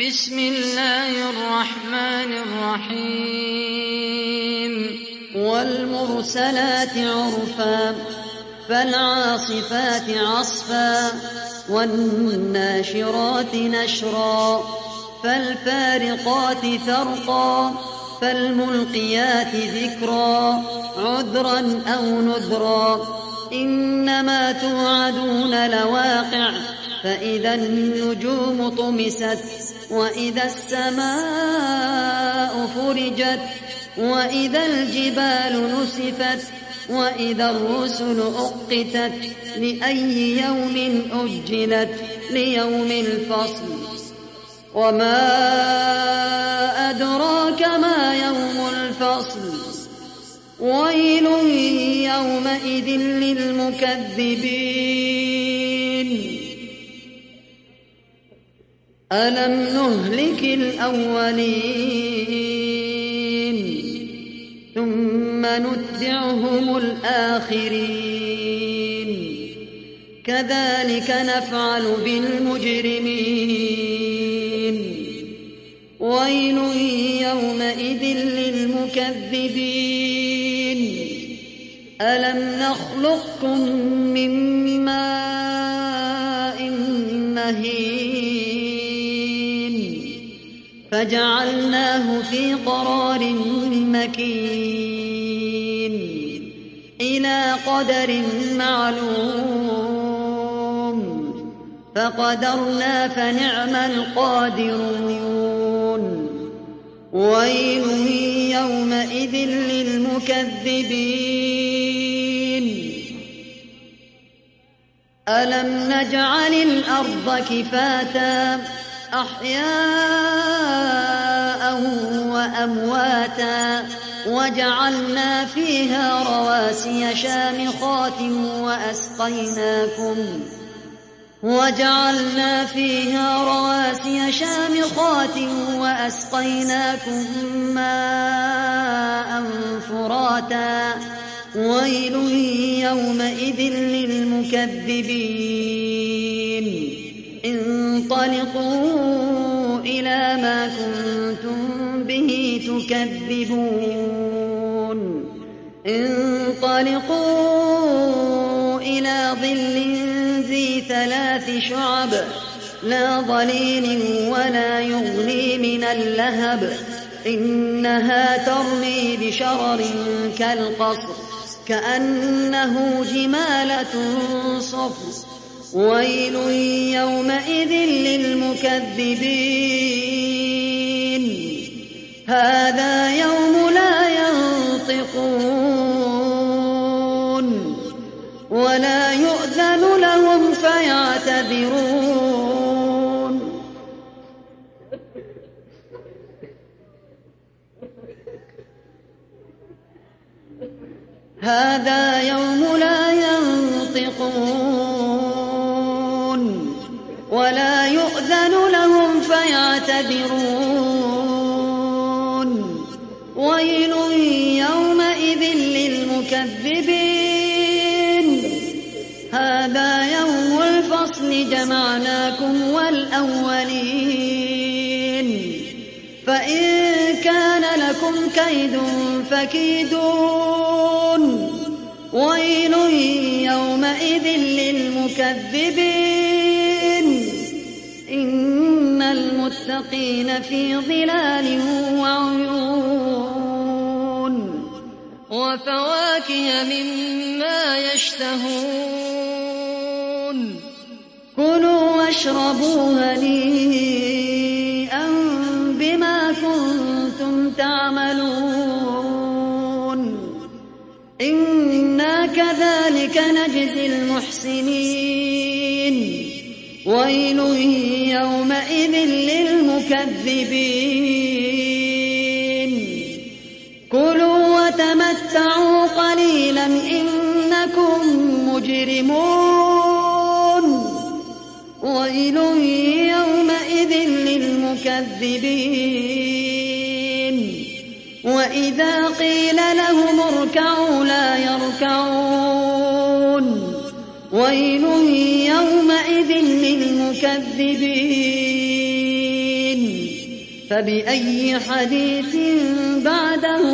بسم الله الرحمن الرحيم والمرسلات عرفا فالعاصفات عصفا والناشرات نشرا فالفارقات فرقا فالملقيات ذكرا عذرا أو نذرا إنما توعدون لواقع فإذا النجوم طمست وإذا السماء فرجت وإذا الجبال نسفت وإذا الرسل أقتت لأي يوم أجلت ليوم الفصل وما أدراك ما يوم الفصل ويل يومئذ للمكذبين ألم نهلك الأولين ثم نتبعهم الآخرين كذلك نفعل بالمجرمين ويل يومئذ للمكذبين ألم نخلقكم من ماء مهين فجعلناه في قرار مكين إلى قدر معلوم فقدرنا فنعم القادرون ويل يومئذ للمكذبين ألم نجعل الأرض كفاتا أحياء وأمواتا وجعلنا فيها رواسي شامخات وأسقيناكم ماء فراتا ويل يومئذ للمكذبين انطلقوا إلى ما كنتم به تكذبون انطلقوا إلى ظل ذي 3 شعب لا ظليل ولا يغني من اللهب إنها ترمي بشرر كالقصر كأنه جمالة صفر ويل يومئذ للمكذبين هذا يوم لا ينطقون ولا يؤذن لهم فيعتذرون هذا يوم لا ينطقون ولا يؤذن لهم فيعتذرون ويل يومئذ للمكذبين هذا يوم الفصل جمعناكم والأولين فإن كان لكم كيد فكيدون ويل يومئذ للمكذبين إن المتقين في ظلال وعيون وفواكه مما يشتهون كلوا واشربوا هنيئا بما كنتم تعملون إنا كذلك نجزي المحسنين ويل يومئذ للمكذبين كلوا وتمتعوا قليلا إنكم مجرمون ويل يومئذ للمكذبين وإذا قيل لهم اركعوا لا يركعون ويل يومئذ للمكذبين فبأي حديث بعده